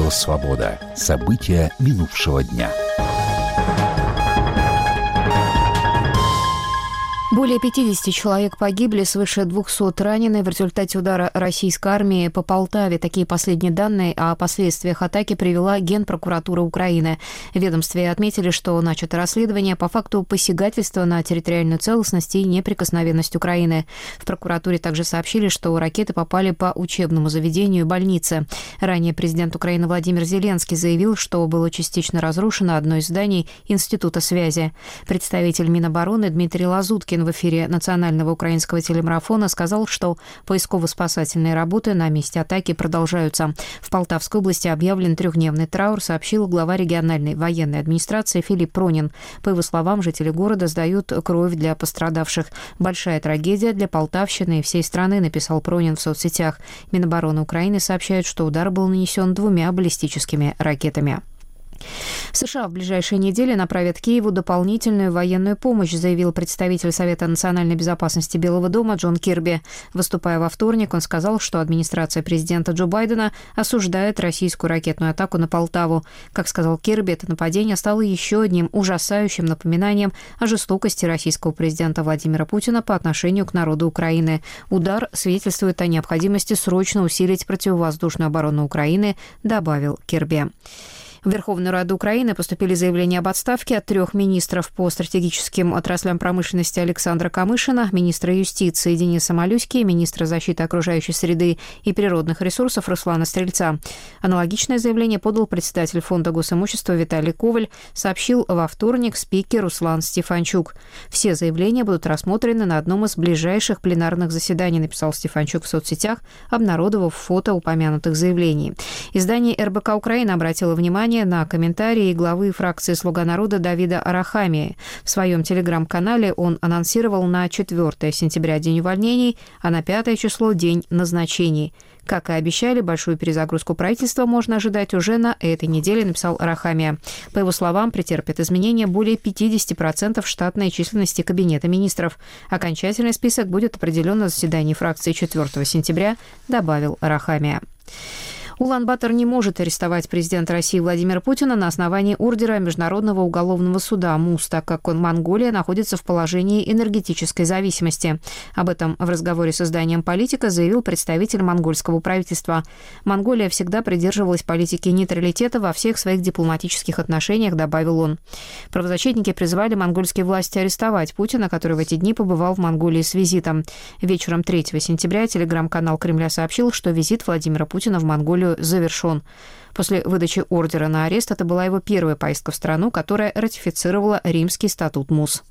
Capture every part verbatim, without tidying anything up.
Радио «Свобода». События минувшего дня. Более пятьдесят человек погибли, свыше двухсот ранены в результате удара российской армии по Полтаве. Такие последние данные о последствиях атаки привела Генпрокуратура Украины. В ведомстве отметили, что начато расследование по факту посягательства на территориальную целостность и неприкосновенность Украины. В прокуратуре также сообщили, что ракеты попали по учебному заведению и больнице. Ранее президент Украины Владимир Зеленский заявил, что было частично разрушено одно из зданий Института связи. Представитель Минобороны Дмитрий Лазуткин в эфире национального украинского телемарафона сказал, что поисково-спасательные работы на месте атаки продолжаются. В Полтавской области объявлен трехдневный траур, сообщил глава региональной военной администрации Филипп Пронин. По его словам, жители города сдают кровь для пострадавших. Большая трагедия для Полтавщины и всей страны, написал Пронин в соцсетях. Минобороны Украины сообщает, что удар был нанесен двумя баллистическими ракетами. США в ближайшие недели направят Киеву дополнительную военную помощь, заявил представитель Совета национальной безопасности Белого дома Джон Кирби. Выступая во вторник, он сказал, что администрация президента Джо Байдена осуждает российскую ракетную атаку на Полтаву. Как сказал Кирби, это нападение стало еще одним ужасающим напоминанием о жестокости российского президента Владимира Путина по отношению к народу Украины. Удар свидетельствует о необходимости срочно усилить противовоздушную оборону Украины, добавил Кирби. В Верховную Раду Украины поступили заявления об отставке от трех министров по стратегическим отраслям промышленности Александра Камышина, министра юстиции Дениса Малюськи и министра защиты окружающей среды и природных ресурсов Руслана Стрельца. Аналогичное заявление подал председатель Фонда госимущества Виталий Коваль, сообщил во вторник спикер Руслан Стефанчук. Все заявления будут рассмотрены на одном из ближайших пленарных заседаний, написал Стефанчук в соцсетях, обнародовав фото упомянутых заявлений. Издание эр бэ ка Украина обратило внимание на комментарии главы фракции «Слуга народа» Давида Арахамии. В своем телеграм-канале он анонсировал на четвёртое сентября день увольнений, а на пятое число день назначений. Как и обещали, большую перезагрузку правительства можно ожидать уже на этой неделе, написал Арахамия. По его словам, претерпят изменения более пятьдесят процентов штатной численности Кабинета министров. Окончательный список будет определен на заседании фракции четвёртого сентября, добавил Арахамия. Улан-Батор не может арестовать президента России Владимира Путина на основании ордера Международного уголовного суда МУС, так как Монголия находится в положении энергетической зависимости. Об этом в разговоре с изданием «Политика» заявил представитель монгольского правительства. Монголия всегда придерживалась политики нейтралитета во всех своих дипломатических отношениях, добавил он. Правозащитники призвали монгольские власти арестовать Путина, который в эти дни побывал в Монголии с визитом. Вечером третьего сентября телеграм-канал Кремля сообщил, что визит Владимира Путина в Монголию завершен. После выдачи ордера на арест это была его первая поездка в страну, которая ратифицировала Римский статут МУС.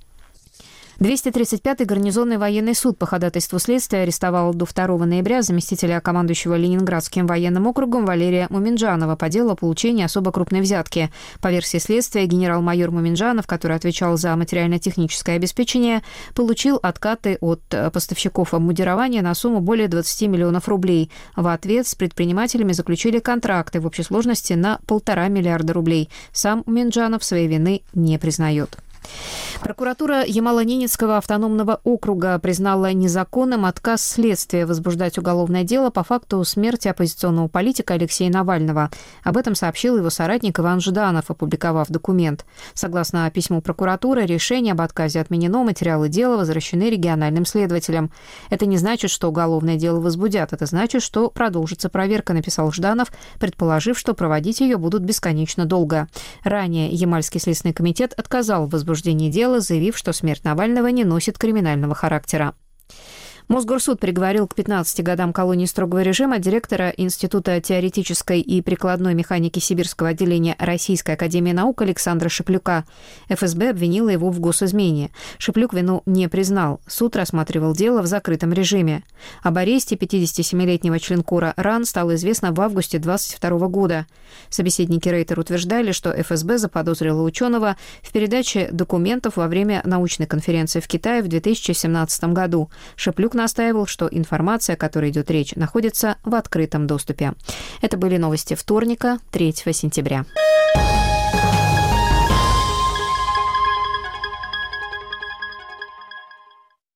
двести тридцать пятый гарнизонный военный суд по ходатайству следствия арестовал до второго ноября заместителя командующего Ленинградским военным округом Валерия Муминджанова по делу о получении особо крупной взятки. По версии следствия, генерал-майор Муминджанов, который отвечал за материально-техническое обеспечение, получил откаты от поставщиков обмундирования на сумму более двадцати миллионов рублей. В ответ с предпринимателями заключили контракты в общей сложности на полтора миллиарда рублей. Сам Муминджанов своей вины не признает. Прокуратура Ямало-Ненецкого автономного округа признала незаконным отказ следствия возбуждать уголовное дело по факту смерти оппозиционного политика Алексея Навального. Об этом сообщил его соратник Иван Жданов, опубликовав документ. Согласно письму прокуратуры, решение об отказе отменено, материалы дела возвращены региональным следователям. Это не значит, что уголовное дело возбудят, это значит, что продолжится проверка, написал Жданов, предположив, что проводить ее будут бесконечно долго. Ранее Ямальский следственный комитет отказал в возбуждении дела, заявив, что смерть Навального не носит криминального характера. Мосгорсуд приговорил к пятнадцати годам колонии строгого режима директора Института теоретической и прикладной механики Сибирского отделения Российской академии наук Александра Шеплюка. эф эс бэ обвинила его в госизмене. Шеплюк вину не признал. Суд рассматривал дело в закрытом режиме. Об аресте пятидесятисемилетнего членкора РАН стало известно в августе две тысячи двадцать второго года. Собеседники Рейтер утверждали, что эф эс бэ заподозрила ученого в передаче документов во время научной конференции в Китае в две тысячи семнадцатом году. Шеплюк настаивал, что информация, о которой идет речь, находится в открытом доступе. Это были новости вторника, третьего сентября.